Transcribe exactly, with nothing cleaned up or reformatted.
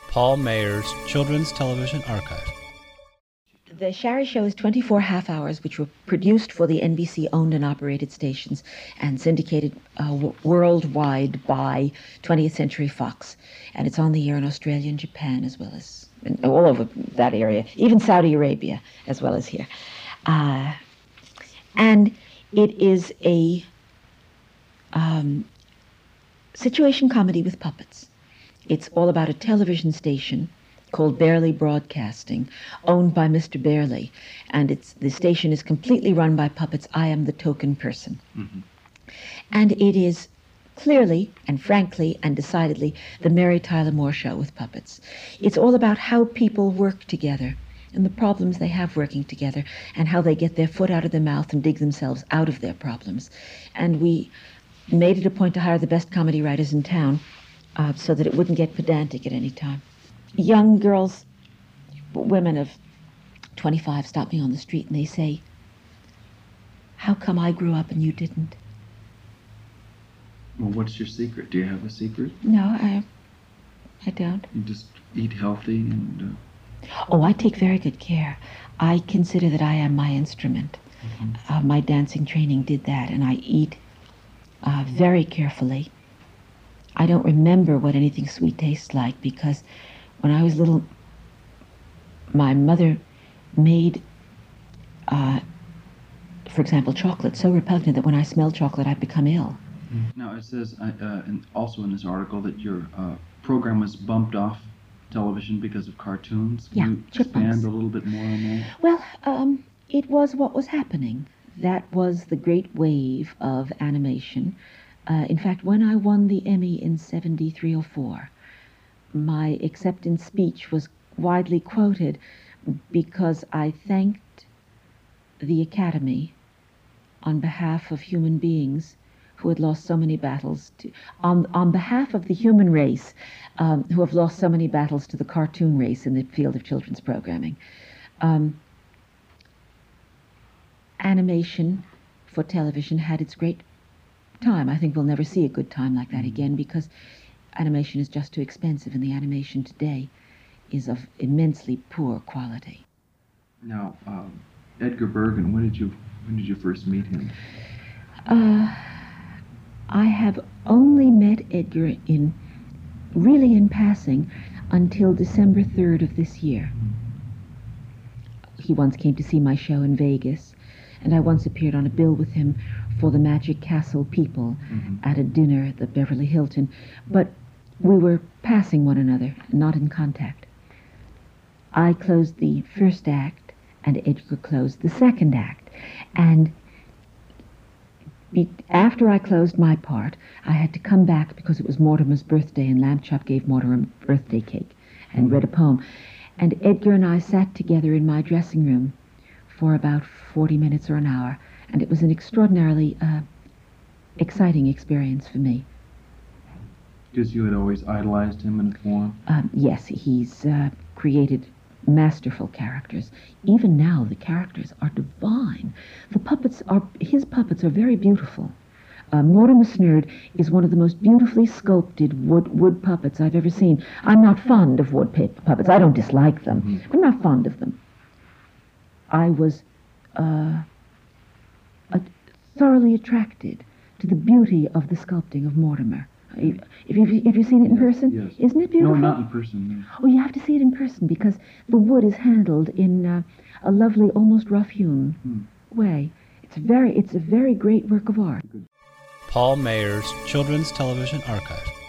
Paul Mayer's Children's Television Archive. The Shari Show is twenty-four half hours, which were produced for the N B C-owned and operated stations and syndicated uh, w- worldwide by twentieth Century Fox. And it's on the air in Australia and Japan, as well as in, all over that area, even Saudi Arabia, as well as here. Uh, and it is a um, situation comedy with puppets. It's all about a television station called Barely Broadcasting, owned by Mister Barely, and it's the station is completely run by puppets. I am the token person. Mm-hmm. And it is clearly and frankly and decidedly the Mary Tyler Moore Show with puppets. It's all about how people work together and the problems they have working together and how they get their foot out of their mouth and dig themselves out of their problems. And we made it a point to hire the best comedy writers in town uh, so that it wouldn't get pedantic at any time. Young girls, women of twenty-five, stop me on the street and they say, "How come I grew up and you didn't?" Well, what's your secret? Do you have a secret? No, I, I don't. You just eat healthy and... Uh... Oh, I take very good care. I consider that I am my instrument. Mm-hmm. Uh, my dancing training did that, and I eat uh, very carefully. I don't remember what anything sweet tastes like because when I was little, my mother made, uh, for example, chocolate so repugnant that when I smelled chocolate, I'd become ill. Now, it says uh, uh, and also in this article that your uh, program was bumped off television because of cartoons. Can yeah, you chipmunks. Expand a little bit more on that? Well, um, it was what was happening. That was the great wave of animation. Uh, in fact, when I won the Emmy in seventy-three or four, my acceptance speech was widely quoted because I thanked the Academy on behalf of human beings who had lost so many battles, to, on, on behalf of the human race um, who have lost so many battles to the cartoon race in the field of children's programming. Um, animation for television had its great time. I think we'll never see a good time like that again because animation is just too expensive, and the animation today is of immensely poor quality. Now, um, Edgar Bergen, when did you when did you first meet him? Uh, I have only met Edgar in really in passing until December third of this year. He once came to see my show in Vegas, and I once appeared on a bill with him for the Magic Castle people mm-hmm. at a dinner at the Beverly Hilton, but we were passing one another, not in contact. I closed the first act, and Edgar closed the second act. And be- after I closed my part, I had to come back because it was Mortimer's birthday, and Lamb Chop gave Mortimer a birthday cake and mm-hmm. read a poem. And Edgar and I sat together in my dressing room for about forty minutes or an hour, and it was an extraordinarily uh, exciting experience for me. Because you had always idolized him in a form? Um, yes, he's uh, created masterful characters. Even now, the characters are divine. The puppets are, his puppets are very beautiful. Uh, Mortimer Snerd is one of the most beautifully sculpted wood wood puppets I've ever seen. I'm not fond of wood pa- puppets. I don't dislike them. Mm-hmm. I'm not fond of them. I was uh, uh, thoroughly attracted to the beauty of the sculpting of Mortimer. If you've, have you seen it in person? Yes. Isn't it beautiful? No, not in person. No. Oh, you have to see it in person because the wood is handled in uh, a lovely, almost rough-hewn hmm. way. It's very, it's a very great work of art. Paul Mayer's Children's Television Archive.